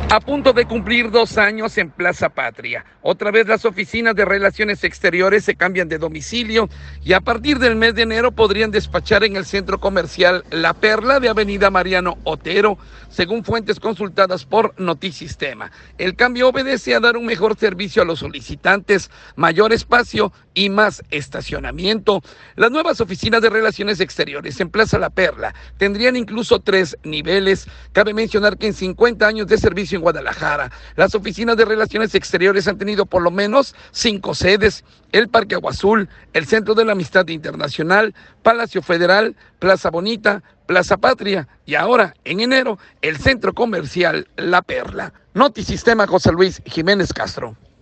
A punto de cumplir 2 años en Plaza Patria. Otra vez las oficinas de Relaciones Exteriores se cambian de domicilio y a partir del mes de enero podrían despachar en el centro comercial La Perla de Avenida Mariano Otero, según fuentes consultadas por Notisistema. El cambio obedece a dar un mejor servicio a los solicitantes, mayor espacio y más estacionamiento. Las nuevas oficinas de Relaciones Exteriores en Plaza La Perla tendrían incluso 3 niveles. Cabe mencionar que en 50 años de servicio en Guadalajara, las oficinas de Relaciones Exteriores han tenido por lo menos 5 sedes: el Parque Agua Azul, el Centro de la Amistad Internacional, Palacio Federal, Plaza Bonita, Plaza Patria y ahora, en enero, el Centro Comercial La Perla. Notisistema, José Luis Jiménez Castro.